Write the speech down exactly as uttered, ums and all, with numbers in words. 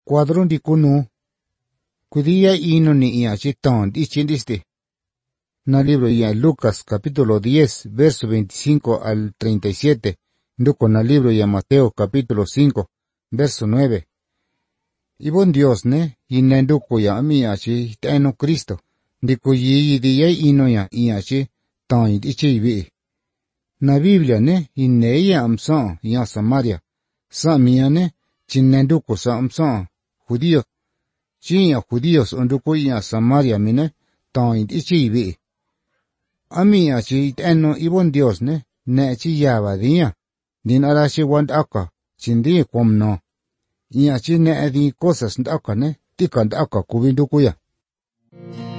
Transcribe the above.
Cuadro di kuno. Cudia ino ni ia chiton di chindiste. Na libro ya Lucas capítulo diez, verso veinticinco al treinta y siete. Nduko na libro ya Mateo capítulo cinco, verso nueve. Ibon Dios ne, ina nduko ya ami achi teno Cristo. Ndiko yi di ya ino ya ia chi tan di chi vi. Na Biblia ne, ine ya amsa ya Samaria. Sa mia ne, chinne nduko sa amsa judíos. Chi ya judíos nduko ya Samaria mine, tan di chi vi. Ami achi teno ibon Dios ne, ne chi yaba dia. Din arashi wand aka, chindi komno. Ia chi ne di cosas ndaka ne, tika ndaka kubindukuya.